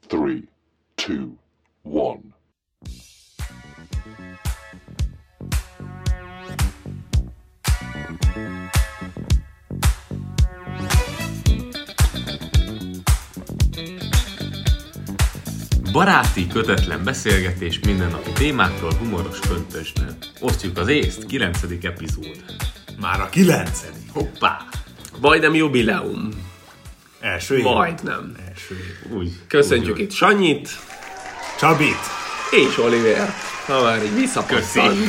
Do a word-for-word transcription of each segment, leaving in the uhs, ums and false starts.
three, two, one. Baráti, kötetlen beszélgetés mindennapi témákról humoros köntösben. Osztjuk az észt, kilencedik epizód. Már a kilencedik. Hoppá! Majdnem jubileum. Első év. Majdnem. Első év. Úgy. Köszöntjük úgy, itt Sanyit Csabit. és Olivért. Ha már így visszapasszant.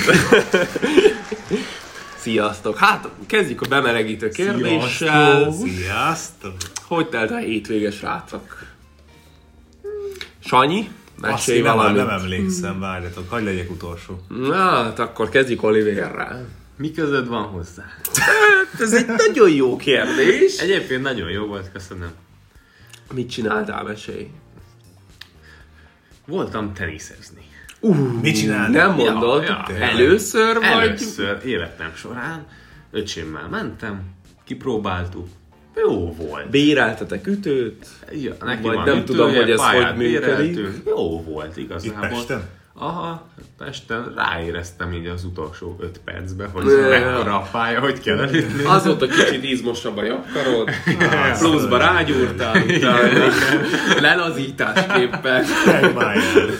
Sziasztok! Hát, kezdjük a bemelegítő kérdéssel. Sziasztok. Sziasztok. Hogy telt a hétvége, srácok? Sanyi? Azt Mesélj én nem, valamit. nem emlékszem, várjatok, hagyj legyek utolsó. Na, hát akkor kezdjük Olivérrel. Mi közöd van hozzá? Hát, ez egy nagyon jó kérdés. Egyébként nagyon jó volt, köszönöm. Mit csináltál, mesélj? Voltam teniszezni. Uh, Mit csináltál? Nem mondod? Ja, ja, Először vagy? Először életem során öcsémmel mentem, kipróbáltuk. Jó volt. Béreltetek ütőt? Ja, neki Vagy van nem ütője, tudom, hogy ez pályát hogy működik. béreltünk. Jó volt Itt igazából. Pesten? Aha, Pesten ráéreztem így az utolsó öt percben, hogy Ja. mekkora a pálya, hogy kell elütni. Azóta kicsit izmosabb a jobbkarod, pluszba rágyúrtál, utána lelazításképpen. Megváljál.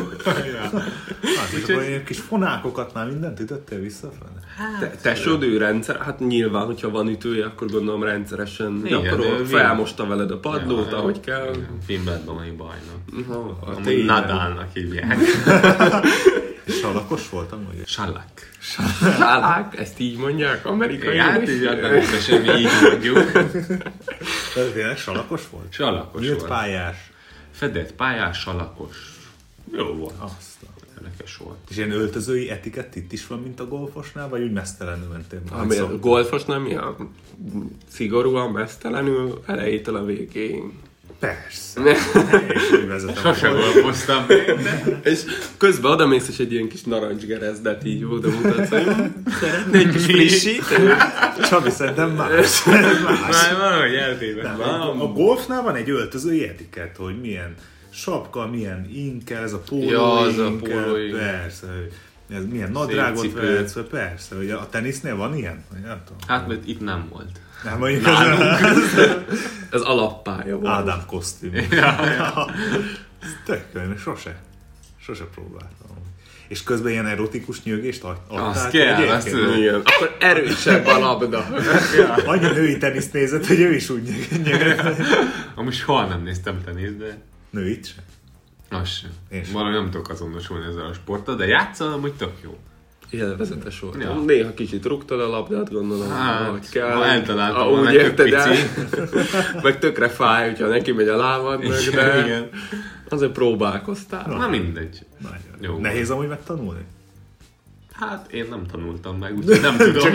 Hát, és akkor ilyen kis fonákokat már mindent ütöttél visszafele? Te, tesód ő rendszer, hát nyilván, hogyha van ütője, akkor gondolom rendszeresen Igen, gyakorol, ő felmosta veled a padlót, Ja, ahogy kell. Wimbledoni bajnok. Ha, Amúgy tényleg. Nadalnak hívják. Salakos voltam, ugye? Sallak. Sálák, ezt így mondják, amerikai. Hát így természetesen mi így mondjuk. De tényleg salakos volt? Salakos Nyílt volt. pályás. Fedett pályás, salakos. Jó volt. Azt. Érdekes volt. És ilyen öltözői etikett itt is van, mint a golfosnál, vagy úgy mesztelenül mentél? Ami a golfos nem ilyen szigorúan, mesztelenül, elejétől a végéig. Persze. És úgy vezetem. Sose golfoztam még, de... És közben odamész, és egy ilyen kis narancsgerezdet így oda mutatsz, hogy szeretné egy kis frissíteni. Csabi, szerintem más. más. Már valahogy eltévedtem. A golfnál van egy öltözői etikett, hogy milyen sapka, milyen inkel, ez a póló Ja, az a inkel, póló, persze, ez milyen nadrágot cipő. vehetsz, persze, hogy a tenisznél van ilyen? Vagy nem tudom. Hát, mert itt nem volt. Nem, mondjuk Ez alappálya volt. Ádám kosztüm. Ja, ja. Ez tök jó, sose, sose próbáltam. És közben ilyen erotikus nyögést ad- adtál? Azt ki kell, egyébként? azt tudom. Igen. Akkor erősebb a labda. Annyi női teniszt nézett, hogy ő is úgy nyög- nyögött. Amúgy soha nem néztem teniszt, de Nőit sem. az sem. Én sem. Valahogy nem tudok azonosulni ezzel a sporttal, de játszol, amúgy tök jó. Élvezetes volt. Ja. Néha kicsit rúgtad a labdát, gondolom, Hát, hogy kell. ha eltaláltam Ah, volna, úgy tök érted el. pici. Meg tökre fáj, hogyha neki megy a lábadnak, de Igen. azért próbálkoztál. Na mindegy. Nagyon Jó. jó. Nehéz amúgy megtanulni? Hát én nem tanultam meg, úgyhogy nem tudom.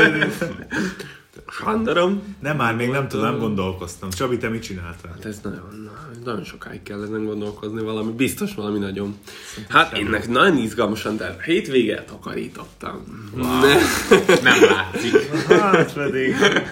Sandarom. Nem, már még nem tudom, nem gondolkoztam. Csabi, te mit csináltál? Hát ez nagyon, nagyon sokáig kell ezen gondolkozni, valami, biztos valami nagyon. Hát én nek nagyon izgalmasan, de a hétvégét takarítottam. Wow. Nem látszik. Hát pedig.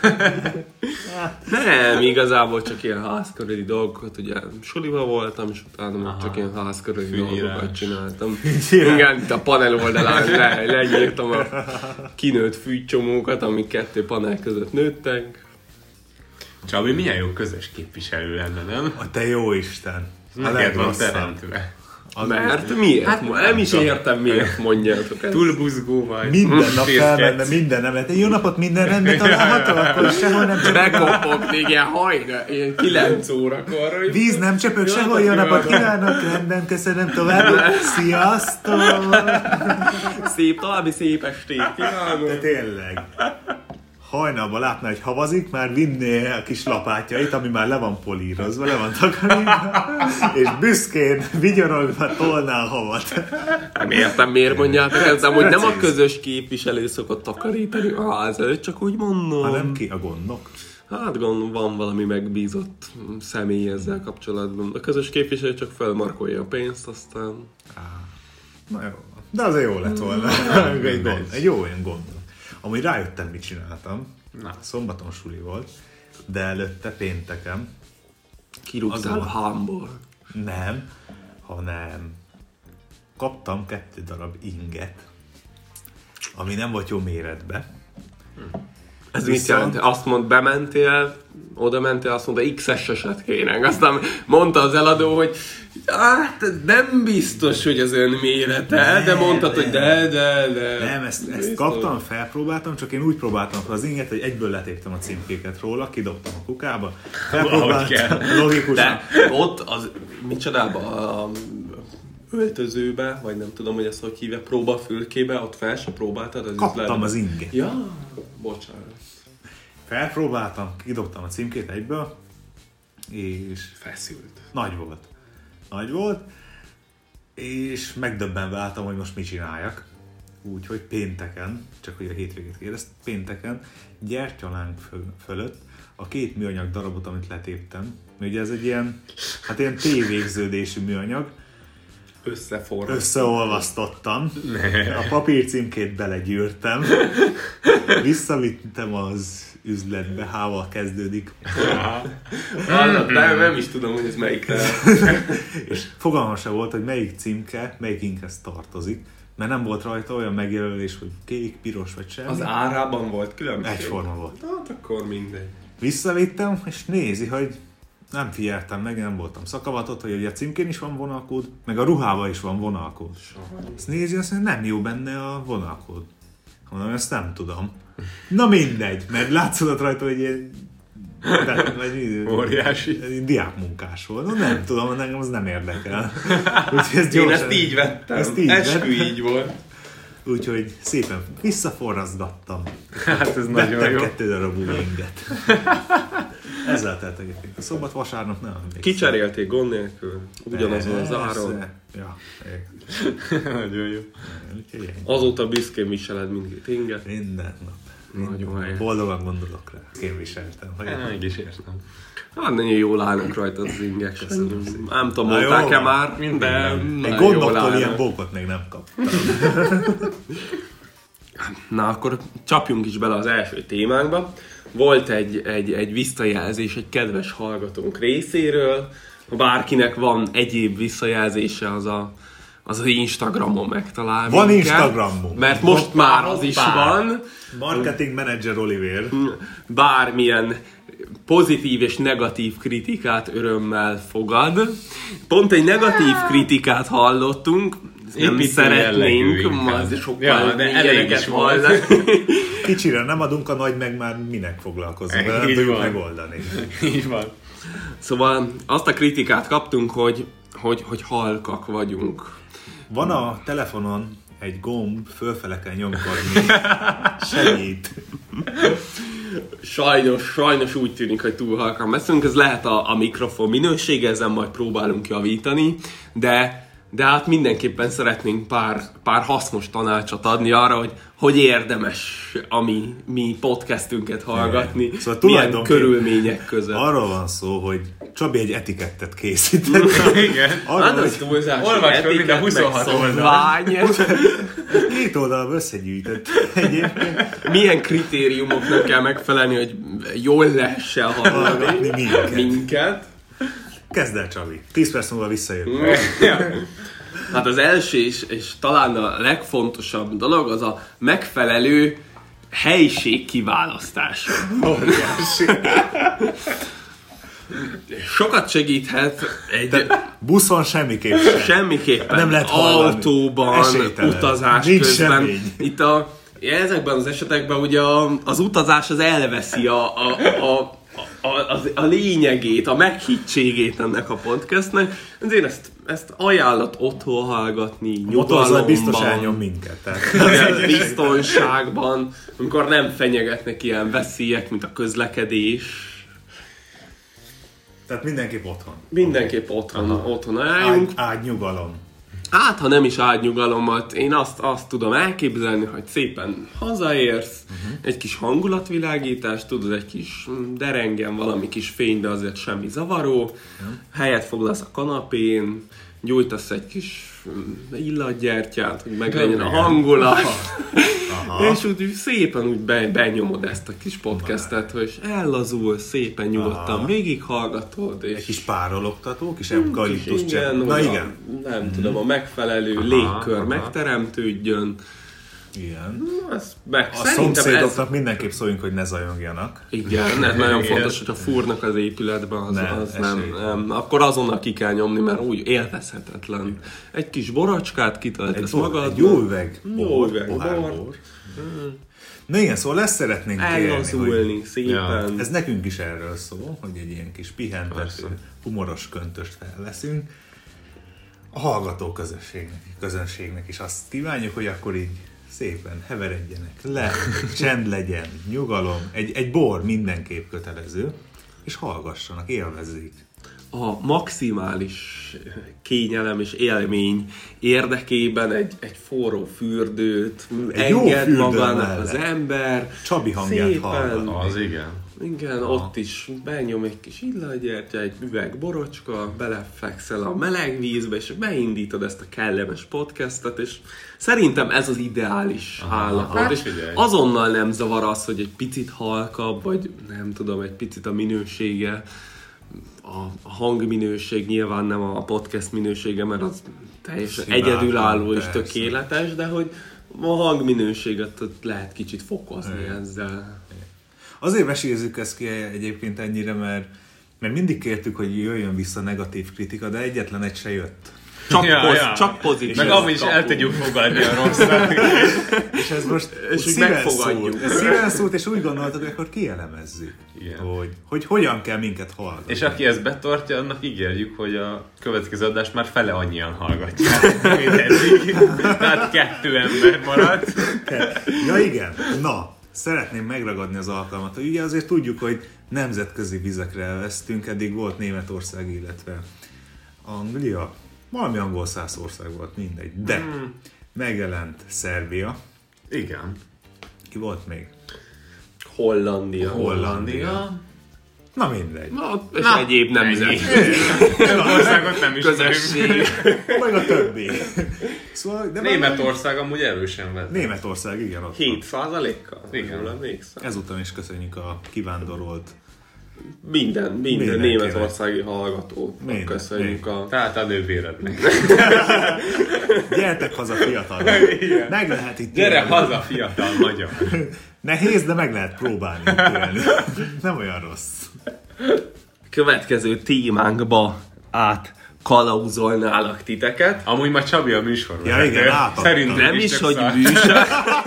Nem, igazából csak ilyen házkörüli dolgokat, ugye suliba voltam, és utána meg csak ilyen házkörüli Fűnyírás. dolgokat csináltam. Igen, itt a panel oldalán le, lenyírtam a kinőtt fűcsomókat, amik kettő panel között nőttek. Csabi, milyen jó közös képviselő lenne, nem? A te jó Isten. A Neked van legrosszabb. teremtve. Az Mert miért? Hát Hát, nem nem is tudom. értem, miért mondjátok ezt. Túl buzgó vagy. minden nap Fészketsz. felmenne, minden nem lehet. Jó napot, minden rendben található, akkor sehol nem csöpög. Bekopok még ilyen hajna, ilyen kilenc órakor. hogy- Víz nem csöpög, sehol jó napot kívánok, rendben, köszönöm tovább. Sziasztok! Szép, további szép estét kívánok. De tényleg. Hajnalban látná, hogy havazik, már vinné a kis lapátjait, ami már le van polírozva, le van takarítva, és büszkén, vigyorogva tolná a havat. Nem értem, miért mondjátok ezt, de amúgy nem a közös képviselő szokott takarítani a ház előtt, csak úgy mondom. Hanem ki a gondok? Hát gondolom, van valami megbízott személy ezzel kapcsolatban. A közös képviselő csak felmarkolja a pénzt, aztán... Na jó. De azért jó lett volna. egy, gond, egy jó olyan gond. Amúgy rájöttem, mit csináltam. Na. Szombaton suli volt, de előtte pénteken Kirúgtál a hámból. Nem, hanem kaptam kettő darab inget, ami nem volt jó méretbe. Ez Viszont... mit jelent? Azt mond, bementél, oda mentél, azt mondta, iksz es-eset kéne. Aztán mondta az eladó, hogy hát nem biztos, hogy az ön mérete, ne, de mondtad, de, hogy de, de, de. Nem, ezt, ezt kaptam, felpróbáltam, csak én úgy próbáltam fel az inget, hogy egyből letéptem a címkéket róla, kidobtam a kukába. Felpróbáltam, logikusan. De ott az, micsodában, a öltözőbe, vagy nem tudom, hogy ezt hogy hívja, próbafülkébe, ott fel se próbáltad? Az Kaptam üzletbe. az inget. Ja, bocsánat. Felpróbáltam, kidobtam a címkét egyből, és Feszült. nagy volt. Nagy volt, és megdöbbenve álltam, hogy most mit csináljak. Úgyhogy pénteken, csak hogy a hétvégét kérdezt, pénteken gyertyalánk föl, fölött a két műanyag darabot, amit letéptem. Ugye ez egy ilyen, hát ilyen tévégződésű műanyag. Összeforrott. Összeolvasztottam, a papírcímkét belegyűrtem, visszavittem az üzletbe, hával kezdődik. Ah, nem, nem is tudom, hogy ez melyikre. És fogalmam sem volt, hogy melyik címke, melyik inkhez tartozik, mert nem volt rajta olyan megjelölés, hogy kék, piros vagy semmi. Az árában volt különbség? Egyforma volt. Hát akkor mindegy. Visszavittem, és nézi, hogy nem figyeltem meg, nem voltam szakavatott, hogy ugye a címkén is van vonalkód, meg a ruhában is van vonalkód. Azt nézi, azt mondja, nem jó benne a vonalkód. Mondom, ezt nem tudom. Na mindegy, mert látszott rajta, hogy ilyen de, vagy, óriási. Diákmunkás volt. No, nem tudom, engem az nem érdekel. Úgyhogy ezt Én gyorsan, ezt így vettem. Ezt így Eskü vettem. így volt. Úgyhogy szépen visszaforrazgattam. Hát ez nagyon Vettem jó. kettő darabú inget. Ezzel telt egyébként a szombat, vasárnap nem emlékszem. Kicserélték gond nélkül. Ugyanazon az áron. Persze. Ja, Nagyon jó. úgyhogy ennyi. Azóta büszkén viseled mindkét inget. Minden nap. Nagyon helyes. Boldogan gondolok rá. Én viseltem. Hogy Mégis értem. Hát nagyon jól állnak rajta az ingek. Köszönöm szépen. Nem tudom, Na, mondták-e jó van. már, de Egy nagyon jól gondoktól állnak. ilyen bókot még nem kaptam. Na akkor csapjunk is bele az első témánkba. Volt egy, egy, egy visszajelzés egy kedves hallgatónk részéről. Ha bárkinek van egyéb visszajelzése, az a, az, az Instagramon megtalál Van minket. Instagramunk. Mert most már az is van. Marketing Manager Oliver. Bármilyen pozitív és negatív kritikát örömmel fogad. Pont egy negatív kritikát hallottunk, nem Építő szeretnénk, jellegű majd inkább. sokkal Ja, de elég ilyeneket is volt. hallani. Kicsire nem adunk, a nagy meg már minek foglalkozunk, Így de nem tudjuk van. megoldani. Így van. Szóval azt a kritikát kaptunk, hogy, hogy, hogy halkak vagyunk. Van a telefonon egy gomb, fölfele kell nyomkodni. Segít. Sajnos, sajnos úgy tűnik, hogy túl halkan beszélünk, ez lehet a, a mikrofon minősége, ezen majd próbálunk javítani, de, de hát mindenképpen szeretnénk pár, pár hasznos tanácsot adni arra, hogy hogy érdemes a mi, mi podcastünket hallgatni, Szóval milyen tulajdonképpen körülmények között. Arról van szó, hogy Csabi egy etikettet készített. Igen. Arról, Hát hogy az túlzás, Olvasd fel mind a etiket, huszonhat meg oldalt. szabvány. két oldalon összegyűjtött egyébként. Milyen kritériumoknak kell megfelelni, hogy jól lehessen hallani Hallgatni minket. minket. Kezd el, Csabi. Tíz perc múlva visszajövünk. Hát az első és, és talán a legfontosabb dolog az a megfelelő helység kiválasztása. Sokat segíthet egy De buszon semmiképp sem. semmiképpen Nem lehet hallani. autóban, Esélytelen. utazás Nincs közben. semmi. Itt a, ezekben az esetekben ugye a, az utazás az elveszi a, a, a A, a, a lényegét, a meghittségét ennek a podcastnek. Ezért ezt, ezt ajánlott otthon hallgatni, Motorzat biztos nyugalomban, elnyom minket. Tehát. biztonságban, amikor nem fenyegetnek ilyen veszélyek, mint a közlekedés. Tehát mindenképp otthon. Mindenképp otthon, otthon álljunk. Ágy, ágynyugalom. Hát, ha nem is ágynyugalomat, én azt, azt tudom elképzelni, hogy szépen hazaérsz, uh-huh. egy kis hangulatvilágítás, tudod, egy kis derengen, valami kis fény, de azért semmi zavaró, uh-huh. helyet foglalsz a kanapén, gyújtasz egy kis illatgyertyát, hogy meglegyen a hangulat, és úgy szépen úgy be, benyomod ezt a kis podcastet, hogy ellazul, szépen nyugodtan végighallgatod. És egy kis párologtató, kis eukaliptus csepp. Na igen. A, nem hmm. tudom, a megfelelő aha, légkör aha. megteremtődjön. Igen. Ez meg, a szomszédoknak ez... mindenképp szóljunk, hogy ne zajongjanak. Igen, ez nagyon fontos, hogyha fúrnak az épületben, az, ne, az nem, nem. Akkor azonnal ki kell nyomni, mert úgy élvezhetetlen. Egy kis boracskát kitöltesz magad. Egy jó üveg. Jó üveg bor. bor. Hmm. Na igen, szóval ezt szeretnénk kérni, hogy szépen. Ja. Ez nekünk is erről szól, hogy egy ilyen kis pihentető, humoros köntöst felveszünk. A hallgató közönségnek, közönségnek is azt kívánjuk, hogy akkor így szépen heveredjenek le, csend legyen, nyugalom, egy, egy bor mindenképp kötelező, és hallgassanak, élvezzék. A maximális kényelem és élmény érdekében egy, egy forró fürdőt egy enged magának az ember. Csabi hangját hallgat. Az igen. Igen, aha. Ott is benyom egy kis illatgyertya, egy üveg borocska, belefekszel a meleg vízbe, és beindítod ezt a kellemes podcastet, és szerintem ez az ideális aha, állapot. Hát, és figyelj. Azonnal nem zavar az, hogy egy picit halkabb, vagy nem tudom, egy picit a minősége, a hangminőség nyilván nem a podcast minősége, mert az teljesen szimátlan, egyedülálló és persze. Tökéletes, de hogy a hangminőséget lehet kicsit fokozni igen. ezzel. Azért vesézzük ezt ki egyébként ennyire, mert, mert mindig kértük, hogy jöjjön vissza negatív kritika, de egyetlen egy se jött. Csak, ja, poz, ja. csak pozitív. Meg amúgy is el tudjuk fogadni a rosszat. És ez most és szíven szólt. Ez szíven szólt, és úgy gondoltuk, hogy akkor kielemezzük, hogy, hogy hogyan kell minket hallgatni. És aki ezt betartja, annak ígérjük, hogy a következő adást már fele annyian hallgatják, mint eddig. Tehát kettő ember maradt. Ja igen, na. Szeretném megragadni az alkalmat, hogy ugye azért tudjuk, hogy nemzetközi vizekre elvesztünk, eddig volt Németország, illetve Anglia, valami angol száz ország volt, mindegy, de hmm. megjelent Szerbia. Igen. Ki volt még? Hollandia. Hollandia. Na mindegy. Na, és Na, egyéb nemzet. Országot nem ismerünk. Meg a többi. Szóval, de Németország amúgy erősen vezet. Németország, igen. Ott hét százalékkal? Igen. Ezután is köszönjük a kivándorolt Minden, minden németországi hallgatót köszönjük a... Tehát a nővérednek. Gyertek haza fiatal. Meg lehet itt Gyere élni. Haza fiatal magyar. Nehéz, de meg lehet próbálni. Nem olyan rossz. Következő témánkba át kalauzolnálak titeket. Amúgy már Csabi a műsorvezető. Ja igen, átadtam. Szerintem nem is, is hogy műsor.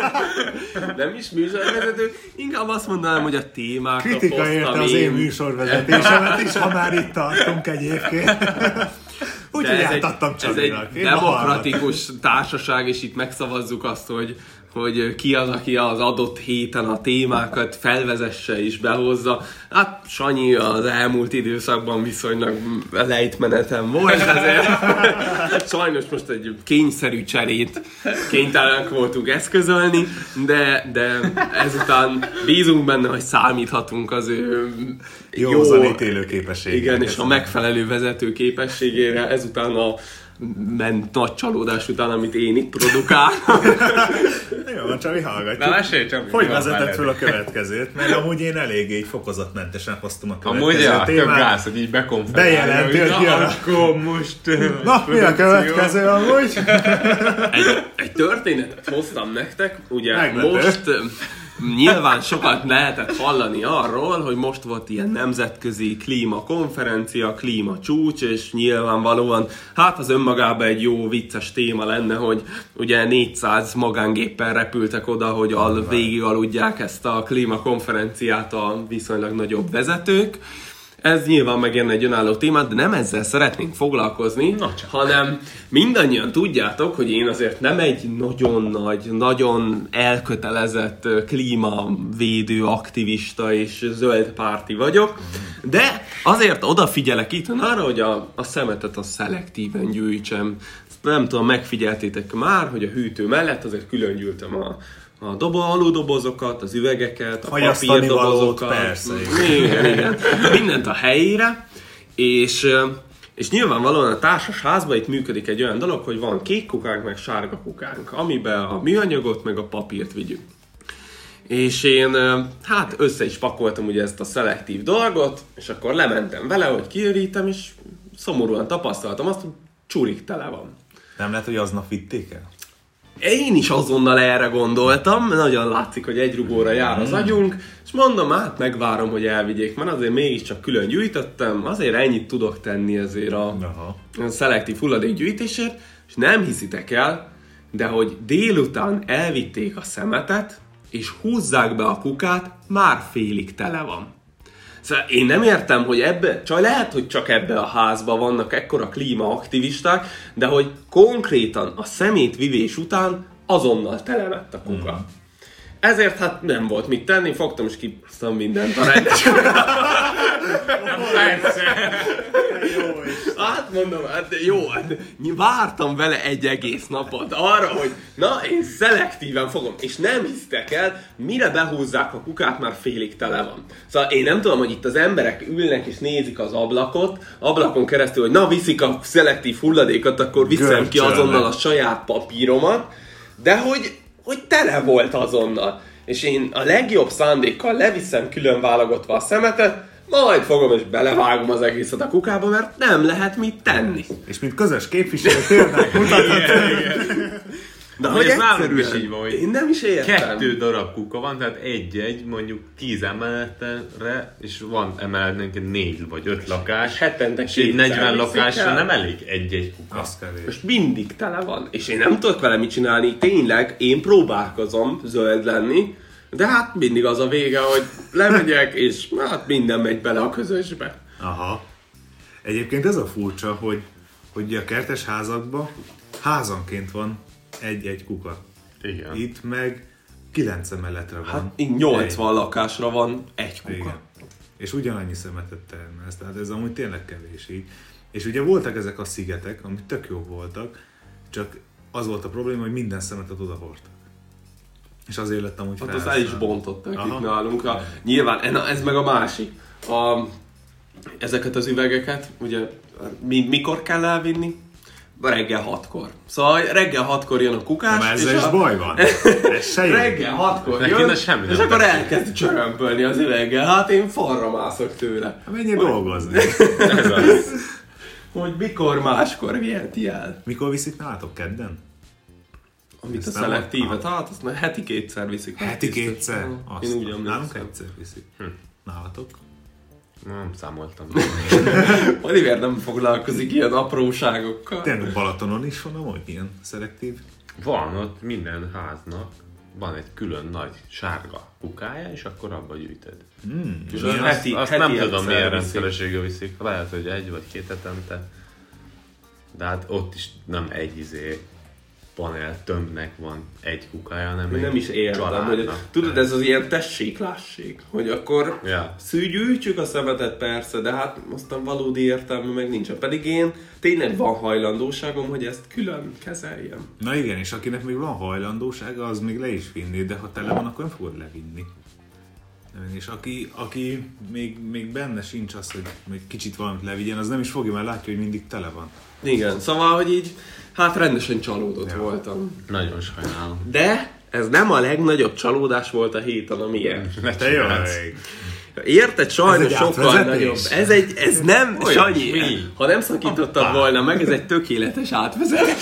Nem is műsorvezető. Inkább azt mondanám, hogy a témákra kritika érte az én műsorvezetésemet is, ha már itt tartunk egyébként. Úgyhogy átadtam Csabinak. Ez egy demokratikus társaság, és itt megszavazzuk azt, hogy hogy ki az, aki az adott héten a témákat felvezesse és behozza. Hát Sanyi az elmúlt időszakban viszonylag lejtmenetem volt, ezért sajnos most egy kényszerű cserét kénytelenek voltunk eszközölni, de, de ezután bízunk benne, hogy számíthatunk az ő jó, jó ítélő képességére. Igen, és a megfelelő vezető képességére, ezután a ment nagy csalódás után, amit én itt produkálok. Jó, van, Csabi, hallgatjuk. Na, lássél, Csabi. Hogy vezetett föl a következőt? Mert amúgy én eléggé így fokozatmentesen hoztam a következő amúgy, témát. Amúgy, ja, gáz, hogy így bekonferálja. Bejelenti, hogy jön. Akkor most... Na, mi a következő amúgy? Egy, egy történetet hoztam nektek. Ugye Meglepő. Most... Nyilván sokat lehetett hallani arról, hogy most volt ilyen nemzetközi klímakonferencia, klímacsúcs, és nyilvánvalóan hát az önmagában egy jó vicces téma lenne, hogy ugye négyszáz magángéppel repültek oda, hogy al, végig aludják ezt a klímakonferenciát a viszonylag nagyobb vezetők. Ez nyilván megint egy önálló témát, de nem ezzel szeretnénk foglalkozni, hanem mindannyian tudjátok, hogy én azért nem egy nagyon nagy, nagyon elkötelezett klímavédő aktivista és zöld párti vagyok, de azért odafigyelek itt arra, hogy a, a szemetet a szelektíven gyűjtsem. Nem tudom, megfigyeltétek már, hogy a hűtő mellett azért külön gyűltem a a dobo, aludobozokat, az üvegeket, a papírdobozokat. Persze. Igen, igen. Mindent a helyére, és, És nyilvánvalóan a társas házban itt működik egy olyan dolog, hogy van kék kukánk, meg sárga kukánk, amiben a műanyagot, meg a papírt vigyük. És én hát össze is pakoltam ugye ezt a szelektív dolgot, és akkor lementem vele, hogy kiürítem, és szomorúan tapasztaltam azt, hogy csurik tele van. Nem lehet, hogy aznap vitték el? Én is azonnal erre gondoltam, nagyon látszik, hogy egy rugóra jár az agyunk, és mondom, hát megvárom, hogy elvigyék, mert azért mégiscsak külön gyűjtöttem, azért ennyit tudok tenni ezért a, a szelektív hulladékgyűjtésért, és nem hiszitek el, de hogy délután elvitték a szemetet, és húzzák be a kukát, már félig tele van. Szóval én nem értem, hogy ebbe, csak lehet, hogy csak ebbe a házban vannak ekkora klímaaktivisták, de hogy konkrétan a szemétvivés után azonnal tele lett a kuka. Mm. Ezért hát nem volt mit tenni, fogtam és kipasztam mindent a rendes. Persze. Hát mondom, hát jó, hát vártam vele egy egész napot arra, hogy na, én szelektíven fogom, és nem hisztek el, mire behúzzák a kukát, már félig tele van. Szóval én nem tudom, hogy itt az emberek ülnek és nézik az ablakot, ablakon keresztül, hogy na, viszik a szelektív hulladékot, akkor viszem ki azonnal a saját papíromat, de hogy, hogy tele volt azonnal. És én a legjobb szándékkal leviszem külön válogatva a szemetet, majd fogom és belevágom az egészet a kukába, mert nem lehet mit tenni. És mint közös képviselő példát mutathat. De hogy ez nálunk is így van, hogy én nem is értem. Kettő darab kuka van, tehát egy-egy, mondjuk tíz emeletre, és van emeletnénk négy vagy öt lakás. Hetente és egy negyven lakásra nem elég egy-egy kuka. Most mindig tele van, és én nem tudok vele mit csinálni. Tényleg, én próbálkozom zöld lenni, de hát mindig az a vége, hogy lemegyek, és hát minden megy bele a közösbe. Aha. Egyébként ez a furcsa, hogy, hogy a kertes házakban házanként van egy-egy kuka. Igen. Itt meg kilenc emeletre van. Hát nyolcvan egy. Lakásra van egy kuka. Igen. És ugyanannyi szemetet termelsz, tehát ez amúgy tényleg kevés így. És ugye voltak ezek a szigetek, amik tök jók voltak, csak az volt a probléma, hogy minden szemetet odahordtak. És azért lettem úgy hát az el is bontottak itt nálunk. A, nyilván, na, ez meg a másik. A, ezeket az üvegeket, ugye mi, mikor kell elvinni? Reggel hatkor. Szóval reggel hatkor jön a kukás. Nem, ezzel is a... baj van. Ez reggel hatkor jön, semmi és akkor elkezd csörömpölni az üveggel. Hát én falra mászok tőle. Menjél dolgozni. Ez az. Hogy mikor máskor viheti el. Mikor viszik nálatok, kedden? Amit a szelektívet, hát azt heti kétszer viszik. Heti kétszer? Én úgy emlékszem. Nálunk egyszer viszik. Hm. Nálatok? Nem számoltam. Oliver nem foglalkozik ilyen apróságokkal. Tényleg Balatonon is van amúgy ilyen szelektív? Van, ott minden háznak van egy külön nagy sárga kukája, és akkor abba gyűjtöd. Mm, és azt, heti, azt heti nem tudom, milyen rendszerességgel viszik. Lehet, hogy egy vagy két hetente. De hát ott is nem egy izé panel tömbnek van egy kukája, nem egy nem is értem, hogy tudod, ez az ilyen tessék-lásség, hogy akkor ja. szűgyűjtjük a szemetet persze, de hát aztán valódi értelme meg nincsen. Pedig én tényleg van hajlandóságom, hogy ezt külön kezeljem. Na igen, és akinek még van hajlandósága, az még le is vinni, de ha tele van, akkor nem fogod levinni. És aki, aki még, még benne sincs az, hogy még kicsit valamit levigyen, az nem is fogja, mert látja, hogy mindig tele van. Igen, szóval, hogy így, hát rendesen csalódott ja. voltam. Nagyon sajnálom. De ez nem a legnagyobb csalódás volt a héten, amilyen. Te jó. Érted? Sajnos sokkal nagyobb. Ez, egy, ez nem, olyan, Sanyi, mi? Ha nem szakítottad Appá. volna meg, ez egy tökéletes átvezetés.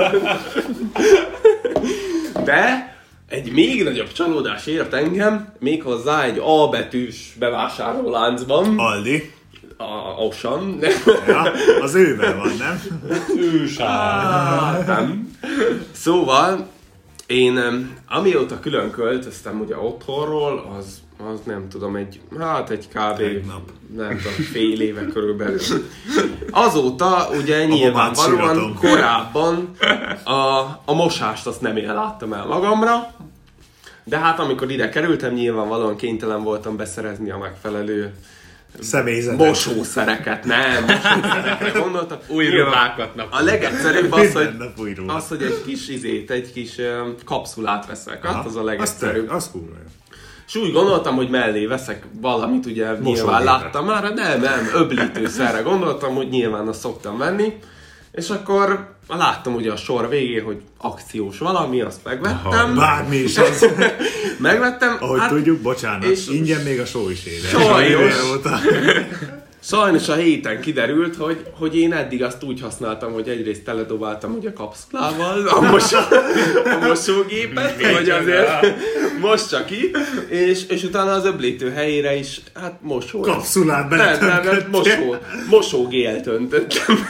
De egy még nagyobb csalódás ért engem, méghozzá egy A betűs bevásárlóláncban. Aldi. A Osan. Ja, az ővel van, nem? Ősár. Nem. Szóval, én amióta külön költöztem ugye otthonról, az, az nem tudom, egy, hát egy kb. Nem tudom, fél éve körülbelül. Azóta ugye nyilvánvalóan korábban a, a mosást azt nem én láttam el magamra, de hát amikor ide kerültem, nyilvánvalóan kénytelen voltam beszerezni a megfelelő személyzetet. Mosószereket, nem, mosószerekre gondoltam. Új ruhákat nap. A legegyszerűbb az, hogy, az, hogy egy kis izét, egy kis um, kapszulát veszek. Hát az a legegyszerűbb. Az, az És úgy gondoltam, hogy mellé veszek valamit, ugye nyilván láttam már, nem, nem, öblítőszerre gondoltam, hogy nyilván azt szoktam venni. És akkor láttam ugye a sor végén, hogy akciós valami, azt megvettem. Bármi is az. Megvettem. Ahogy hát, tudjuk, bocsánat, és ingyen még a só is ér. Sajnos. Sajnos a héten kiderült, hogy, hogy én eddig azt úgy használtam, hogy egyrészt teledobáltam ugye kapszulával a, mosó, a mosógépet, hogy azért mossa ki, és, és utána az öblítő helyére is, hát mosó. Kapszulát Nem, nem, nem, mosó, mosógélt öntöttem.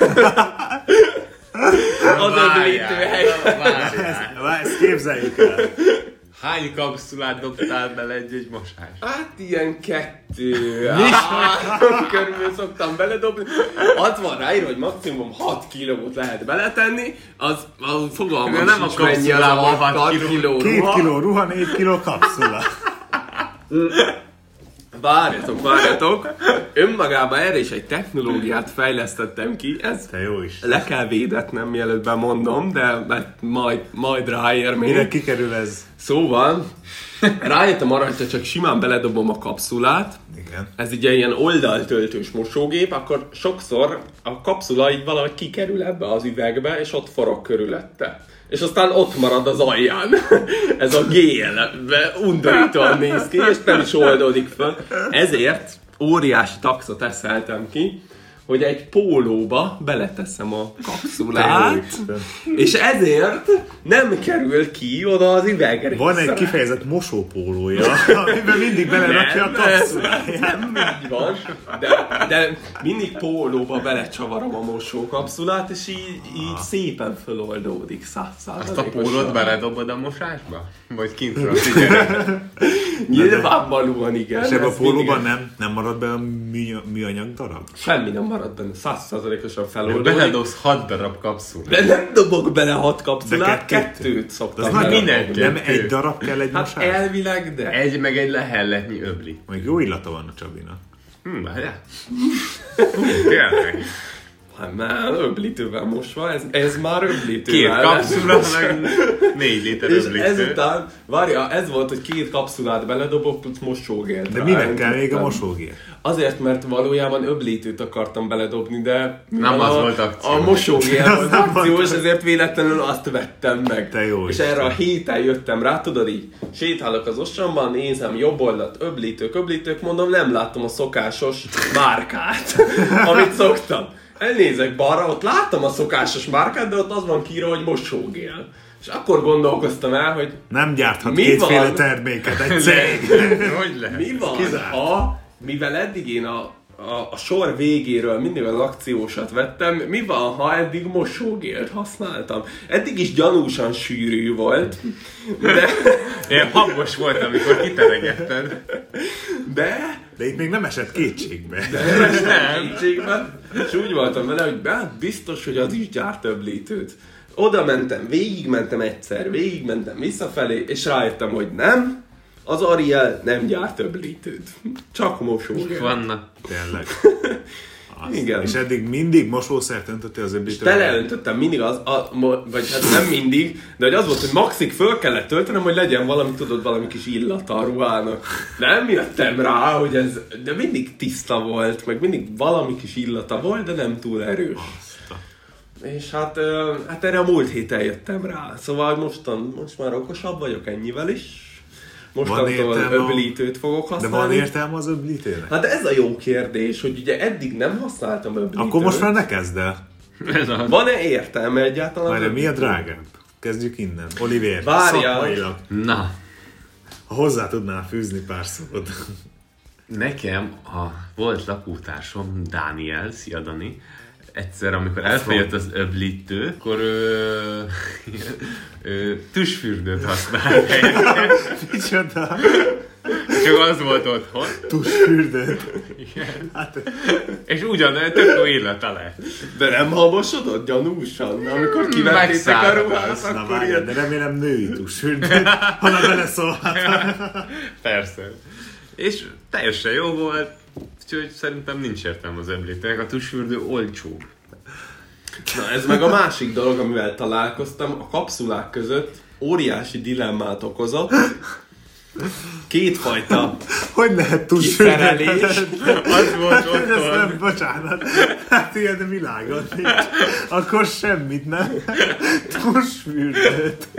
Az öblítő helyére. Várjál, ezt képzeljük el. Hány kapszulát dobtál bele egy-egy mosás? Hát ilyen kettő. Három körül szoktam beledobni. Ott van ráírva, hogy maximum hat kilót lehet beletenni. Az, az fogalmam nem a kapszulában hat kiló. Két kiló ruha, négy kiló kapszula. Várjatok, várjatok. Önmagában erre is egy technológiát fejlesztettem ki. Ez Te jó is. le kell védetnem, mielőtt bemondom, de majd, majd ráér még. Mire kikerül ez? Szóval, rájöttem arra, hogyha csak simán beledobom a kapszulát, Igen. ez ugye ilyen oldaltöltős mosógép, akkor sokszor a kapszula így valahogy kikerül ebbe az üvegbe, és ott forog körülötte. És aztán ott marad az alján. Ez a gél, undorítóan néz ki, és nem is oldódik föl. Ezért óriási taxot eszeltem ki, hogy egy pólóba beleteszem a kapszulát, és ezért nem kerül ki oda az üvegre. Van egy kifejezett mosópólója, amiben mindig belerakja a kapszuláját. Nem, nem így van, de, de mindig pólóba belecsavarom a mosókapszulát, és így, így szépen föloldódik száz százalékosan. Azt a pólót beledobod a mosásba? Vagy kintről figyelj? Nyilvánvalóan igen. És ebben a ez pólóban mindig- nem, nem marad be a mű, műanyag darab? Semmi nem marad benne, száz százalékosan feloldódik. Beledobsz hat darab kapszulát. De nem dobok bele hat kapszulát, De kettőt. kettőt szoktam Az bele. minden Nem kettő. egy darab kell egy Hát mosás? elvileg, de... Egy meg egy lehelletnyi öbli. Még jó illata van a Csabinak. Hm, várjál. Tényleg. Hát már öblítővel mosva, ez, ez már öblítő. Két kapszula, meg négy liter És öblítő. ezután, várja, ez volt, hogy két kapszulát beledobok, plusz mosógélt. De rá. minek kell még a Elöntöttem. mosógér? Azért, mert valójában öblítőt akartam beledobni, de... Nem a, az volt akció. A mosógél Az volt nem akciós, volt. ezért véletlenül azt vettem meg. Te jó És Isten. erre a héten jöttem rá, tudod így, sétálok az ostramban, nézem jobb oldalt, öblítők, öblítők, mondom, nem látom a szokásos márkát, amit szoktam. Elnézek balra, ott láttam a szokásos márkát, de ott az van kiírva, hogy mosógél. És akkor gondolkoztam el, hogy Nem gyárthat Mi kétféle van? terméket egy cég. Hogy lehet? mi van, kizárt. ha, mivel eddig én a, a, a sor végéről mindig az akciósat vettem, mi van, ha eddig mosógélt használtam? Eddig is gyanúsan sűrű volt, de, Én habos volt, amikor kiteregetted. de De itt még nem esett kétségbe. nem. Kétségben, és úgy voltam vele, hogy hát biztos, hogy az is gyárt öblítőt. Oda mentem, végigmentem egyszer, végigmentem visszafelé, és rájöttem, hogy nem, az Ariel nem gyárt öblítőt. Csak mosógél. Vannak. Tényleg. Azt. Igen. És eddig mindig mosószert öntöttél az öblítőt? Teleöntöttem mindig az, a, mo- vagy hát nem mindig, de hogy az volt, hogy maxig föl kellett töltenem, hogy legyen valami, tudod, valami kis illata a ruhának. Nem jöttem rá, hogy ez, de mindig tiszta volt, meg mindig valami kis illata volt, de nem túl erős. És hát, ö, hát erre a múlt héten jöttem rá. Szóval mostan, most már okosabb vagyok ennyivel is. Mostantól értelme a- öblítőt fogok De használni. van értelme az öblítőnek? Hát ez a jó kérdés, hogy ugye eddig nem használtam öblítőt. Akkor most már ne kezd el. Ez a... Van-e értelme egyáltalán? Várjál, mi a öblítőnek? drágább? Kezdjük innen. Olivér, Várjál. szakmailag. Na, Ha hozzá tudnál fűzni pár szót. nekem a volt lakótársam, Dániel, szia Dani, egyszer, amikor elfogyott az öblítő, akkor ő, ő tüsfürdőt használt. Micsoda? Csak az volt otthon. Tusfürdőt. Igen. Hát, És ugyan, tök jó illata lett. De nem habosodott gyanúsan? Amikor kivettétek a Megszállod ruhát, azt, na akkor várjál, ilyen... de remélem női tusfürdőt, hanem beleszólhat. Persze. És teljesen jó volt, úgyhogy szerintem nincs értelme az öblítőnek. A tusfürdő olcsóbb. Na ez meg a másik dolog, amivel találkoztam, a kapszulák között óriási dilemmát okozott, kétfajta Hogy lehet kiszerelés. Az volt Hát, hogy ez otthon. nem, bocsánat. Hát ilyen világon nincs. Akkor semmit nem. Tusfürdőt.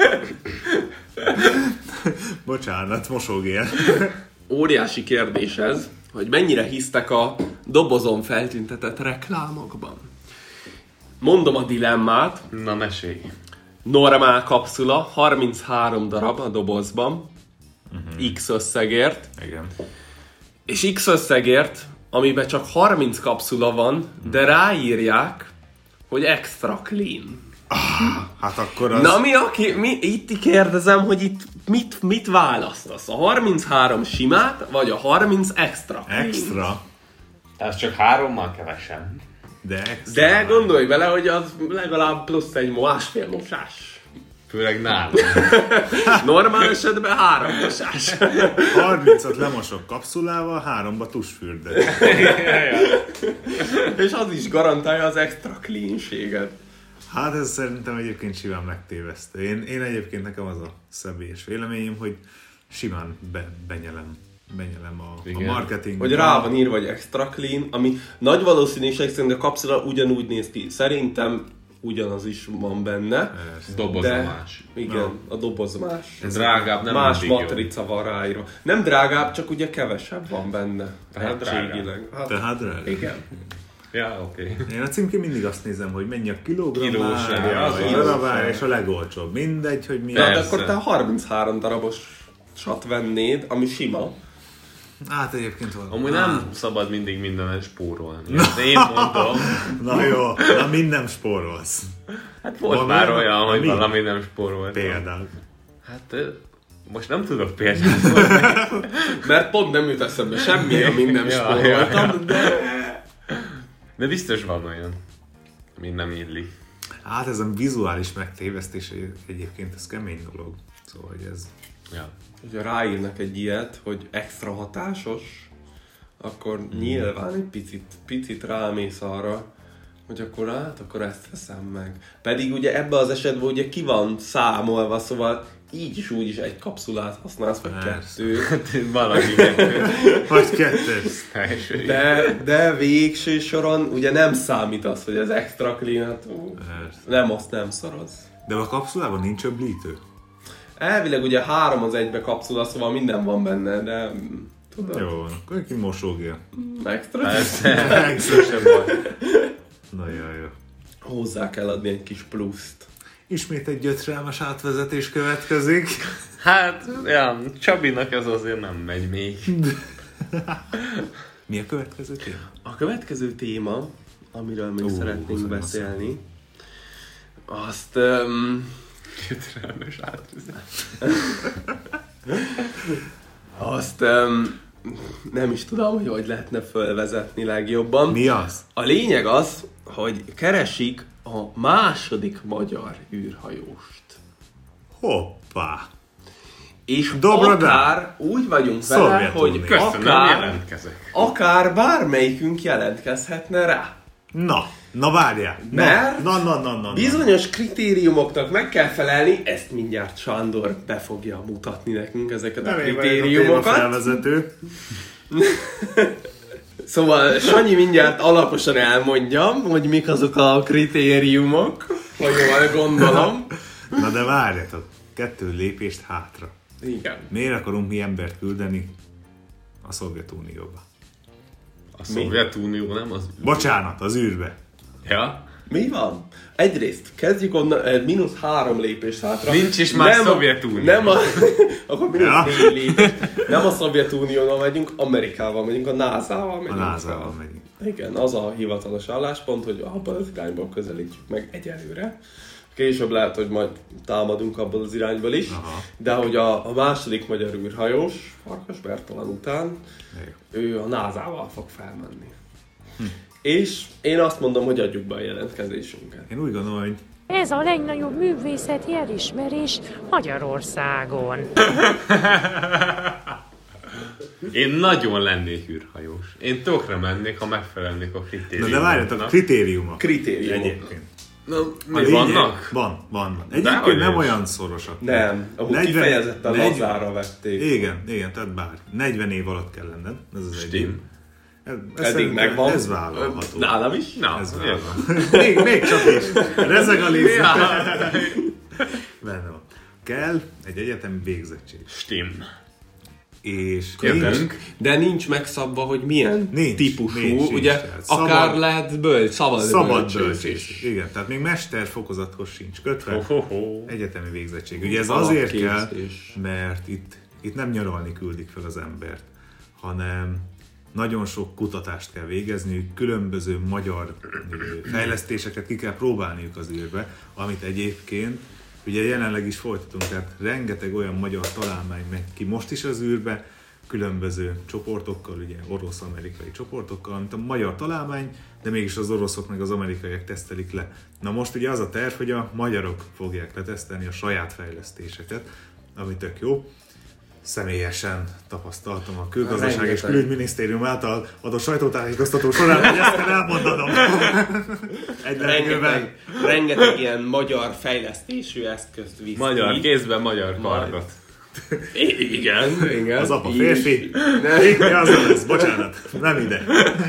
Bocsánat, mosógél. Óriási kérdés ez, hogy mennyire hisztek a dobozon feltüntetett reklámokban. Mondom a dilemmát. Na, mesélj. Normál kapszula, harminchárom darab a dobozban, uh-huh. X összegért, Igen. és X összegért, amiben csak harminc kapszula van, de ráírják, hogy extra clean. Hát akkor az... Na mi, aki, mi itt kérdezem, hogy itt mit, mit választasz? A harminchárom simát, vagy a harminc extra clean? Extra. Ez csak hárommal kevesebb. De extra. De gondolj bele, hogy az legalább plusz egy másfél mosás. Főleg nálam. Normál esetben három mosás. harmincot lemosok kapszulával, háromba tusfürdő. És az is garantálja az extra cleanséget. Hát ez szerintem egyébként simán megtévesztő. Én, én egyébként nekem az a személyes véleményem, hogy simán be, benyelem, benyelem a, a marketing. Hogy rá van írva, hogy extra clean, ami nagy valószínűség szerint a kapszula ugyanúgy néz ki. Szerintem ugyanaz is van benne. Doboz de, más. Igen, No. a doboz más. Drágább, nem Más mindig matrica van ráírva. Nem drágább, csak ugye kevesebb van benne. Tehát Tehetségileg. Hát, Tehát drága. igen. Ja, oké. Okay. Én a címkén mindig azt nézem, hogy mennyi a kilogramm Kilós ára, ára, a az darabára, és a legolcsóbb. Mindegy, hogy mi. Tehát Persze. akkor te harminchárom darabosat vennéd, ami sima. Hát egyébként van. Amúgy nem szabad mindig mindenen spórolni. Ezt én mondom. Na jó, na mind nem spórolsz. Hát volt Van már olyan, olyan, hogy mi? valami nem spóroltam. Például. Hát ö, most nem tudok példát mondani. Mert pont nem jut eszembe semmi, amin nem Ja, spóroltam, ja, ja. de... De biztos van olyan, ami nem illik. Hát ez a vizuális megtévesztés egyébként ez kemény dolog. Szóval, hogy ez... Ja. Hogyha ráírnak egy ilyet, hogy extra hatásos, akkor mm. nyilván egy picit, picit rámész arra, hogy akkor hát, akkor ezt veszem meg. Pedig ugye ebben az esetben ugye ki van számolva, szóval így is úgy is egy kapszulát használsz, vagy Persze. kettő. Valami kettő. Vagy kettős. Teljesen. De, de végső soron ugye nem számít az, hogy az extra clean, hát, ú, Persze. nem azt nem szoroz. De a kapszulában nincs öblítő. Elvileg ugye három az egybe kapszula, szóval minden van benne, de tudod, Jó van, akkor ki mosógél. extra. Persze, sem baj. Na jaj, jó. Hozzá kell adni egy kis pluszt. Ismét egy gyötrelmes átvezetés következik. Hát, ja, Csabinak ez azért nem megy még. Mi a következő téma? A következő téma, amiről még Ó, szeretnénk az beszélni, azt... Um, Gyötrelmes átvezetés. azt um, nem is tudom, hogy hogy lehetne fölvezetni legjobban. Mi az? A lényeg az, hogy keresik a második magyar űrhajóst. Hoppá! És Dobrodán. akár úgy vagyunk vele, Szovjetunió. hogy Köszönöm, akár, jelentkezek. akár bármelyikünk jelentkezhetne rá. Na, na várjál. Na, Mert na, na, na, na, na. bizonyos kritériumoknak meg kell felelni, ezt mindjárt Sándor be fogja mutatni nekünk, ezeket a Nem én vagyok a kritériumokat. témafelvezető. Szóval Sanyi mindjárt alaposan elmondja, hogy mik azok a kritériumok, ha jól gondolom. Na de várjatok, kettő lépést hátra. Igen. Miért akarunk mi embert küldeni a Szovjetunióba? A Szovjetunió nem az... Bocsánat, az űrbe. Ja? Mi van? Egyrészt kezdjük onnan, eh, mínusz három lépés hátra. Nincs is már Nem a- Szovjetunió. Nem a... Akkor mínusz Ja. négy lépés. Nem a Szovjetunióval megyünk, Amerikával megyünk, a názával A megyünk. názával megyünk. Igen, az a hivatalos álláspont, hogy abban az irányból közelítjük meg egyelőre. Később lehet, hogy majd támadunk abból az irányból is. Aha. De hogy a, a második magyar űrhajós, Farkas Bertalan után, Jó. ő a názával fog felmenni. Hm. És én azt mondom, hogy adjuk be a jelentkezésünket. Én úgy gondolom, hogy Ez a legnagyobb művészeti elismerés Magyarországon. Én nagyon lennék űrhajós. Én tökre mennék, ha megfelelnék a na kritériumoknak. de várjatok, kritériumok. Kritériumok. Egyébként. Na, A lényeg- vannak? Van, van. van. Dehogy Egyébként nem is. olyan szorosak. Nem, amúgy negyven kifejezetten negyven lazára vették. Igen, igen, tehát bár. negyven év alatt kell lenned. Ez az egyik. Stim. Ez, ez Eddig szerintem- megvan. Ez vállalható. Nálam is? Na, Ez ez vállalható. még, még csak is. Rezeg a léző. Benne van. Kell egy egyetemi végzettség. Stim. És Jövünk. De nincs megszabva, hogy milyen Nincs, típusú, nincs, nincs, ugye tehát akár szabad- lehet bölcs, szabad, szabad bölcsős bölcsész. is. Igen, tehát még mesterfokozathoz sincs kötve. Ho-ho-ho. Egyetemi végzettség. Ugye ez azért kell, Alapképzés. mert itt, itt nem nyaralni küldik fel az embert, hanem nagyon sok kutatást kell végezniük, különböző magyar ö, fejlesztéseket ki kell próbálniuk az űrbe, amit egyébként ugye jelenleg is folytatunk, tehát rengeteg olyan magyar találmány megy ki most is az űrbe, különböző csoportokkal, ugye orosz-amerikai csoportokkal, mint a magyar találmány, de mégis az oroszok meg az amerikaiak tesztelik le. Na most ugye az a terv, hogy a magyarok fogják letesztelni a saját fejlesztéseket, ami tök jó. Személyesen tapasztaltam a Külgazdaság és Rengeteg. Külügyminisztérium által adott sajtótájékoztató során, hogy ezt kell elmondanom. Egy levegőben. Rengeteg, rengeteg ilyen magyar fejlesztésű eszközt visz. Magyar ki. kézben, magyar kardot. I- igen, igen. Az apa És- férfi. Ne, Igen, az lesz, bocsánat, nem ide.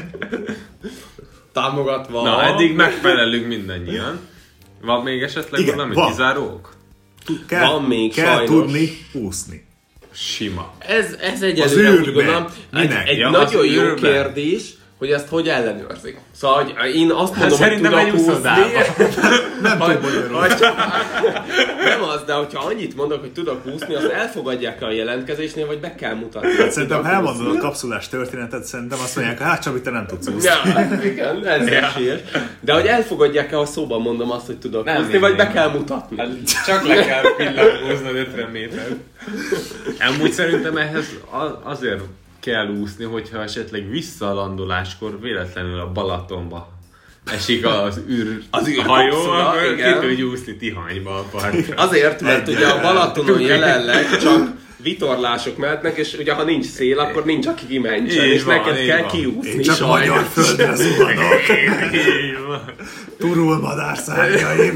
támogatva. Na, eddig megfelelünk mindannyian. Van még esetleg Igen, valami van. kizárók? Kell, Van még kell sajnos. tudni úszni. Sima. Ez, ez Az egyelőre úgy űrbe. gondolom, egy, Minek? egy Ja, nagyon az jó űrbe. kérdés, hogy ezt hogy ellenőrzik. Szóval hogy én azt mondom, hogy Szerintem tudok egy úszni. úszodába. Nem Hogy- tudom magyarul. hogy- Nem az, de hogyha annyit mondok, hogy tudok úszni, azt elfogadják a jelentkezésnél, vagy be kell mutatni. hogy Szerintem, tudok ha elmondod úszni. a kapszulás történetet, szerintem azt mondják, hát Csabi, te nem tudsz úszni. Ja, igen, ez esélyes. De hogy elfogadják-e, ha szóban mondom azt, hogy tudok Nem úszni, vagy be hinném. kell mutatni. Csak le kell pillangóznod ötven métert. Amúgy szerintem ehhez a- azért kell úszni, hogyha esetleg visszalandoláskor véletlenül a Balatonba esik az űr Az űr hajó, kapszula, akkor ki igen. tudj úszni Tihanyba a partra. Azért, mert ugye a Balatonon jelenleg csak vitorlások mehetnek, és ugye ha nincs szél, akkor nincs aki kimentsen, Így és van, neked így kell van. kiúszni. Én csak sajnos. magyar földre zuhanok. Így van. Turul madárszárnyaim.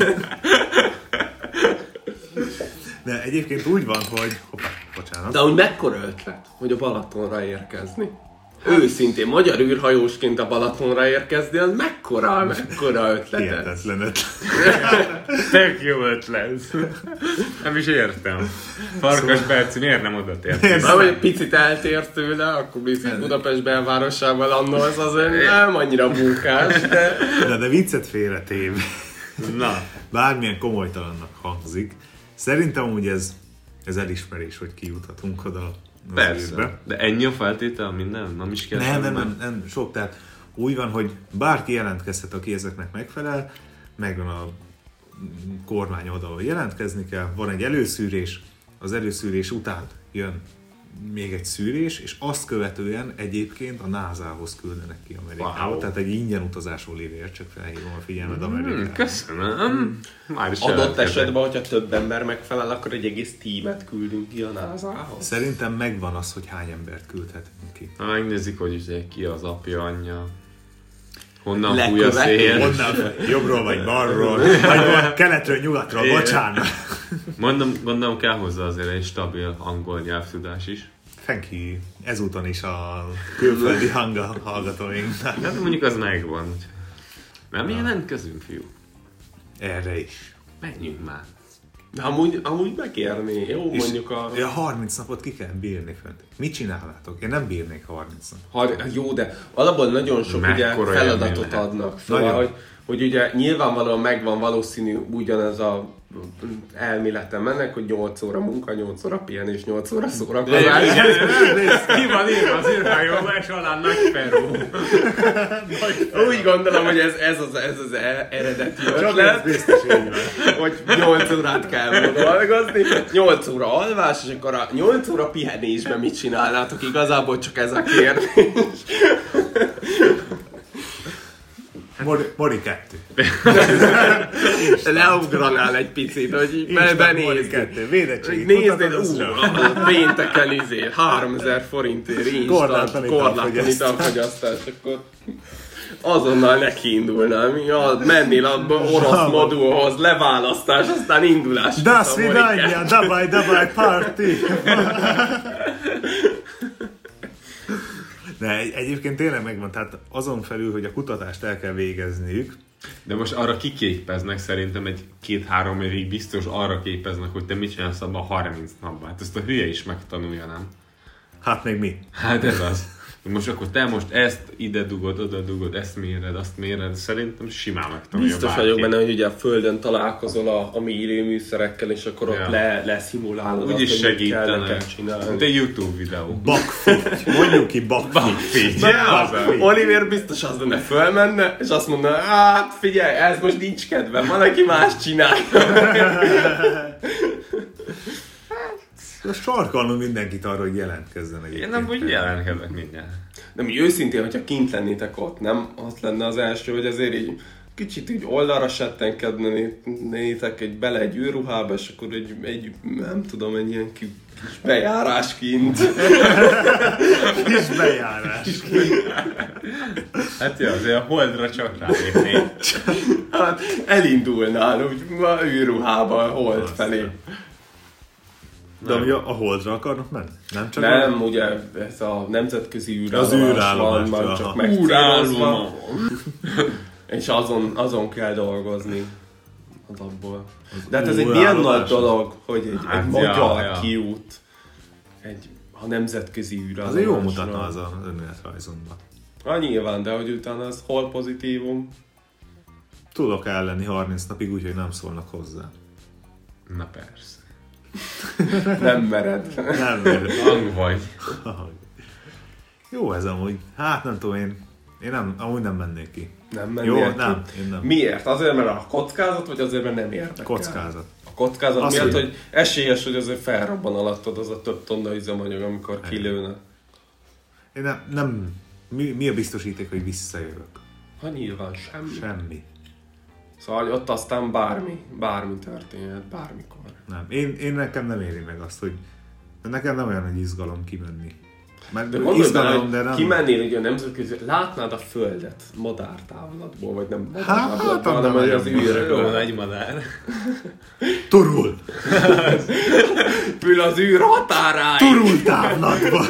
De egyébként úgy van, hogy... Hoppá, bocsánat. De hogy mekkora ötlet, hogy a Balatonra érkezni? Őszintén, magyar űrhajósként a Balatonra érkezni, az mekkora, mekkora ötlet ez? Hihetetlen ötlet. Tök jó ötlet. Nem is értem. Farkas Berci miért nem oda tért? Ha hogy egy picit eltérsz tőle, akkor biztos Budapest belvárosával landolsz, azért nem annyira bunkás, de... De, de viccet félretéve. Na, Bármilyen komolytalannak hangzik. Szerintem úgy ez, ez elismerés, hogy kijuthatunk oda az persze. űrbe. De ennyi a feltétel minden? Nem is kell Nem, nem, semmi? nem, nem, sok. Tehát úgy van, hogy bárki jelentkezhet, aki ezeknek megfelel, megvan a kormány oldalon jelentkezni kell, van egy előszűrés, az előszűrés után jön még egy szűrés, és azt követően egyébként a nászához küldenek ki Amerikába. Wow. Tehát egy ingyen utazásról lévér, csak felhívom a figyelmed Amerikába. Hmm, köszönöm. Már is Adott jelentkezek. esetben, hogyha több ember megfelel, akkor egy egész tímet küldünk ki a nászához. Szerintem megvan az, hogy hány embert küldhetünk ki. Ha megnézik, hogy ugye ki az apja, anyja, honnan Lekövető. fúj a szél. Honnan? Jobbról vagy balról? Vagy keletről, nyugatról, Igen. bocsánat. Mondom, gondolom kell hozzá azért egy stabil angol nyelvtudás is. Thank you. Ezúton is a külföldi hanga hallgatóinknak. Hát mondjuk az megvan. úgyhogy Nem jelentkezünk, fiú. Erre is. Menjünk már. De amúgy, amúgy megérni, jó, És mondjuk a... ja, harminc napot ki kell bírni fönt. Mit csinálnátok? Én nem bírnék harminc nap. Har- jó, de alapból nagyon sok ugye Mekkora feladatot élmény lehet. adnak. Szóval, Nagyon. hogy, hogy ugye nyilvánvalóan megvan valószínű ugyanez a elméletem ennek, hogy nyolc óra munka, nyolc óra pihenés, nyolc óra szórakozás. Ki van írva az írhajóba, és alá nagy Feró. Úgy gondolom, hogy ez, ez az, ez az e- eredeti Csak ez ötlet, biztos így van. hogy nyolc órát kell dolgozni, nyolc óra alvás, és akkor a nyolc óra pihenésben mit csinálnátok? Igazából csak ez a kérdés. Mori, Mori kettő. Leugranál egy picit, hogy így be, Instant Mori benézd. kettő. Védettség. Nézd, ú, pénteken izé, háromezer forintért instant Korlátlan korlátlan italfogyasztás. italfogyasztás, akkor azonnal nekiindulnál. Mi a, mennél abba orosz modulhoz, leválasztás, aztán indulás. Da svidanya, dabaj, dabaj, party! De egy, egyébként tényleg megvan, tehát azon felül, hogy a kutatást el kell végezniük. De most arra kiképeznek szerintem egy két-három évig biztos arra képeznek, hogy te mit csinálsz abban a harminc napban. Hát ezt a hülye is megtanulja, nem? Hát még mi? Hát ez az. Most akkor te most ezt ide dugod, oda dugod, ezt méred, azt méred, szerintem simán megtanulja. Biztos bárki. vagyok benne, hogy ugye a Földön találkozol a, a mérőműszerekkel, és akkor ott Ja. le, leszimulálod Úgyis azt, hogy mit kell segítenek. neked csinálni. Mint egy YouTube videó. Bakfit. Mondjuk ki bakfit. Ja, az a- Oliver biztos az lenne, fölmenne, és azt mondaná, hát figyelj, ez most nincs kedvem, van, aki más csinál. Sarkalnom mindenkit arra, hogy jelentkezzen egyébként. Én nem úgy jelentkezek mindjárt. De mi őszintén, hogyha kint lennétek ott, nem? Az lenne az első, hogy azért így kicsit így oldalra settenkednétek egy bele egy űrruhába, és akkor egy, egy nem tudom, egy ilyen kis bejárás kint. Kis bejárás. Hát jó, azért a Holdra csak rálépnék. Hát elindulnál úgy a űrruhába a hold felé. De ugye a Holdra akarnak menni? Nem csak Nem, ugye ez a nemzetközi űrállomás Az űrállomás, van, már aha. csak megcélozva. És azon, azon kell dolgozni az abból. De hát ez egy milyen nagy űrállomás? dolog, hogy egy, Hát, egy ja, magyar ja. kiút egy, a nemzetközi űrállomásra. Azért jól mutatna az az önéletrajzomban. Hát nyilván, de hogy utána ez hol pozitívum. Tudok ellenni harminc napig úgy, hogy nem szólnak hozzá. Na persze. Nem mered. Nem mert Hang vagy. Jó ez amúgy. Hát nem tudom, én, én nem, amúgy nem mennék ki. Nem mennél Jó, ki. nem, én nem. Miért? Azért, mert a kockázat, vagy azért, mert nem érdekel? Kockázat. A kockázat Azt, miatt, hogy- hogy esélyes, hogy azért felrobban alattad az a több tonna üzemanyag, amikor kilőne. Én nem, nem mi, mi a biztosíték, hogy visszajövök? Ha nyilván semmi. Semmi. Szóval ott aztán bármi, bármi történhet, bármikor. Nem. Én, én nekem nem éri meg azt, hogy nekem nem olyan, hogy izgalom kimenni. Mert De gondolj bele, izgalom, de hogy nem. kimennél ugye a nemzetközi, látnád a Földet madártávlatból, vagy nem Hát, madártávlatból, hanem nem hogy az nagyon Jó, űrből. nagy madár. Turul! Pül az űr határáig! Turul távlatba!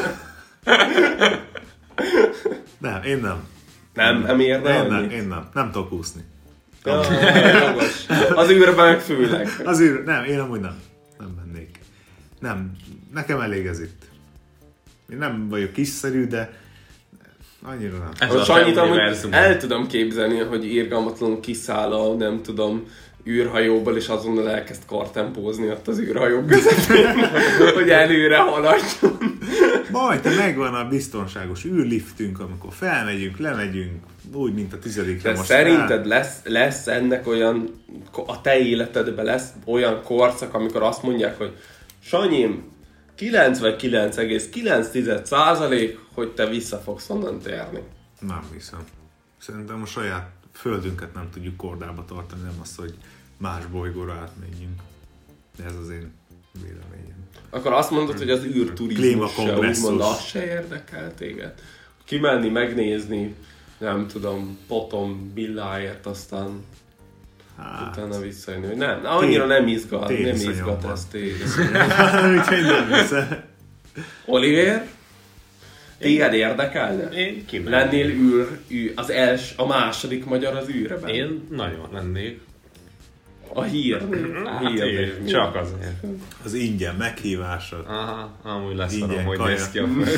Nem, én nem. Nem, nem érne Én nem, annyit? én nem. Nem tudok úszni. Ja, jogos. Az űrben meg főleg. Azért nem, én amúgy nem. Nem mennék. Nem, nekem elég ez itt. Én nem vagyok kiszerű, de annyira nem. Ez Most a annyit te amúgy univerzumod. el tudom képzelni, hogy irgalmatlanul kiszáll a, nem tudom, űrhajóból, és azonnal elkezd kartempózni ott az űrhajó közepén, hogy előre haladjon. Majd, te megvan a biztonságos űrliftünk, amikor felmegyünk, lemegyünk, úgy, mint a tizedikre De most szerinted lesz, lesz ennek olyan, a te életedben lesz olyan korszak, amikor azt mondják, hogy Sanyim, kilencvenkilenc egész kilenc százalék, hogy te vissza fogsz onnan térni. Nem hiszem. Szerintem a saját földünket nem tudjuk kordába tartani, nem azt, hogy más bolygóra átmenjünk. De ez az én véleményem. Akkor azt mondod, hogy az űrturizmus se, Klímakongresszus. úgymond az se érdekel téged. Kimenni, megnézni, nem tudom, potom, billáért, aztán Hát, utána visszajönni. hogy Nem, annyira nem izgat, nem Tényviszonyom izgat van. ez téged. úgyhogy nem hiszem. Oliver, téged érdekelne? Én kimentem. Lennél űr, űr, az els, a második magyar az űrben? Én nagyon lennék. A hírnél. A Hát hírnél. én, csak azért. Az ingyen meghívásod. Aha, amúgy lesz Ingyen arra, hogy kaja. néz ki a föld.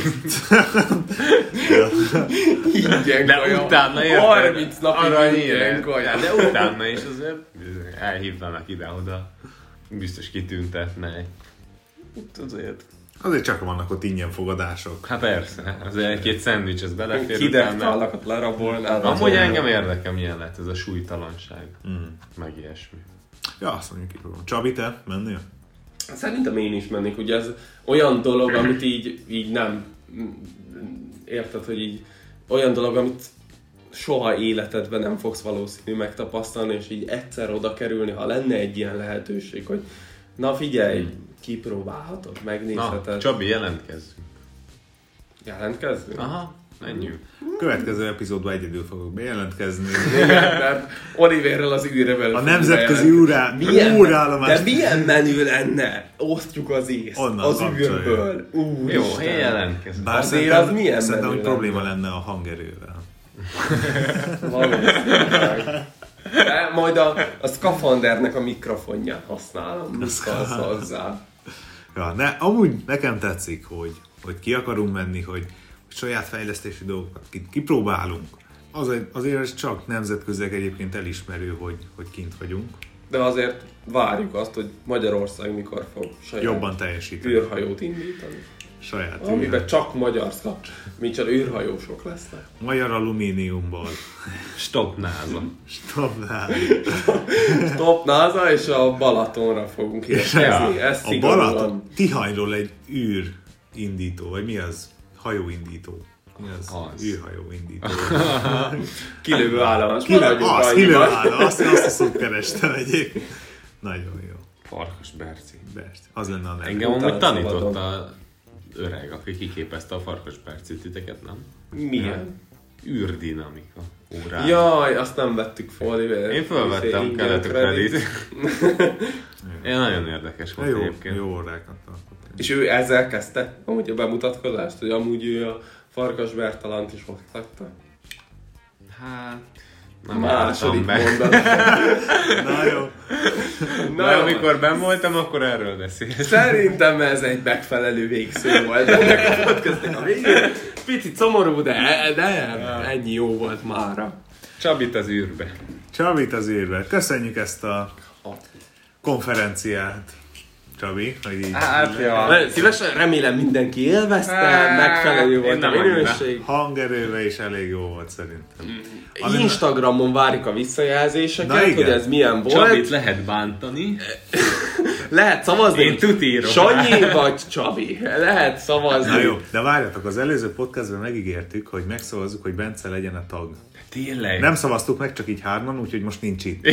Ingyen De kaja. utána érted? harminc napig Arany ingyen élet. kaja. De utána is azért elhívnának ide-oda. Biztos kitüntetnek. Itt azért. Azért csak vannak ott ingyen fogadások. Hát persze, azért egy-két szendvics, ez belefér utána. Hidegtálakat lerabolnád. Amúgy engem érdekel, milyen lett ez a súlytalanság. Mm. Meg ilyesmi. Ja, azt mondjuk kipróbálom. Csabi, te mennél? Szerintem én is mennék, ugye ez olyan dolog, amit így, így nem, érted, hogy így olyan dolog, amit soha életedben nem fogsz valószínű megtapasztalni, és így egyszer oda kerülni, ha lenne egy ilyen lehetőség, hogy na figyelj, kipróbálhatod, Na, megnézheted. Csabi, jelentkezzünk. Jelentkezzünk? Aha. Menjünk. Következő epizódban egyedül fogok bejelentkezni. Igen, mert Oliverrel az űrrel A nemzetközi órá- órállomás. De milyen menő lenne? Osztjuk az észt Onnan az kapcsoljuk. űrből. Úristen. Jó, helyen jelentkezünk. Bár Azért szerintem, az milyen szerintem menő hogy lenne. probléma lenne a hangerővel. Valószínűleg. De majd a, a szkafandernek a mikrofonját használom. Mit szólsz hozzá? Ja, de amúgy nekem tetszik, hogy, hogy ki akarunk menni, hogy, hogy saját fejlesztési dolgokat ki- kipróbálunk. Az, azért ez csak nemzetközileg egyébként elismerő, hogy, hogy kint vagyunk. De azért várjuk azt, hogy Magyarország mikor fog saját Jobban teljesíteni. űrhajót indítani. Saját űr. Amiben csak magyar szak, micsoda űrhajósok lesznek. Magyar alumíniumból. Stop náza. Stopnál. Top NASA és a Balatonra fogunk érkezni. Ez A szigorúan. Balaton, Tihanyról egy űr indító, vagy mi az? Hajóindító. Mi az? Az. Űrhajó indító. Kilövő állomás. Kilő, Maradjunk az, annyiban. kilőálló, azt, azt a szót kerestem egyébként. Nagyon jó. Farkas Berci. Berci. Az lenne a neve. Engem Utána amúgy tanított szabadon. a öreg, aki kiképezte a Farkas Berci titeket, nem? Milyen? Űrdinamika órán. Jaj, azt nem vettük fel, Oliver. Én felvettem, Ingyen kellett a credit. kredit. Én nagyon érdekes volt Jó, egyébként. jó órákat tartott. És ő ezzel kezdte amúgy a bemutatkozást, hogy amúgy ő a Farkas Bertalant is oktatta. Hát... Nem Második álltam be. mondat. Na jó. Na, jó. amikor benn voltam, akkor erről beszéltem. Szerintem ez egy megfelelő végszó volt ennek a podcastnek a végén. Picit szomorú, de, de ennyi jó volt mára. Csabit az űrbe. Csabit az űrbe. Köszönjük ezt a konferenciát. Csabi, hogy így Hát, ja. Szívesen remélem mindenki élvezte, Hát, megfelelő én volt a nem minőség. hangerőve is elég jó volt szerintem. Ami- Instagramon várjuk a visszajelzéseket, Na igen. hogy ez milyen volt. Csabit lehet bántani. Lehet szavazni, Én tuti írok. Sanyi vagy Csabi. Lehet szavazni. Na jó, de várjatok, az előző podcastban megígértük, hogy megszavazzuk, hogy Bence legyen a tag. Tényleg. Nem szavaztuk meg, csak így hárman, úgyhogy most nincs itt.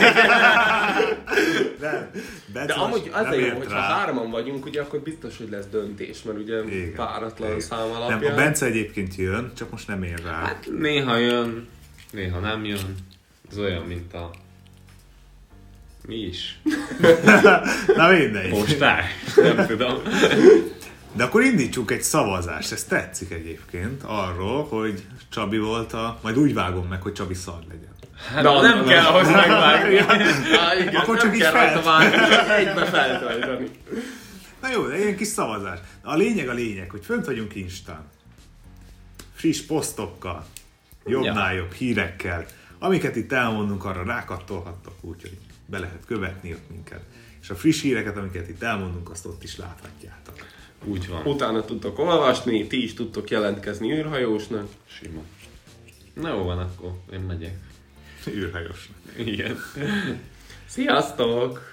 De, Bence De amúgy most az nem a jó, ért hogyha rá. hárman vagyunk, ugye akkor biztos, hogy lesz döntés, mert ugye Igen. páratlan Igen. szám Nem, alapján. a Bence egyébként jön, csak most nem ér rá. Hát néha jön, néha nem jön. Ez olyan, mint a... Mi is? Na mindegy. Postár? Nem tudom. De akkor indítsunk egy szavazást, ez tetszik egyébként, arról, hogy Csabi volt a... Majd úgy vágom meg, hogy Csabi szar legyen. Hát Na, nem na, kell na. ahhoz megvágni. Á, igen, Akkor nem csak így kell fel- rajta vágni, csak egybe feltölteni. Na jó, de ilyen kis szavazás. A lényeg a lényeg, hogy fönt vagyunk Instán. Friss posztokkal, jobbnál jobb hírekkel, amiket itt elmondunk, arra rákattolhattok, úgyhogy be lehet követni ott minket. És a friss híreket, amiket itt elmondunk, azt ott is láthatjátok. Úgy van. Utána tudtok olvasni, ti is tudtok jelentkezni űrhajósnak. Sima. Na jó van, akkor én megyek. űrhajós. Igen. Sziasztok!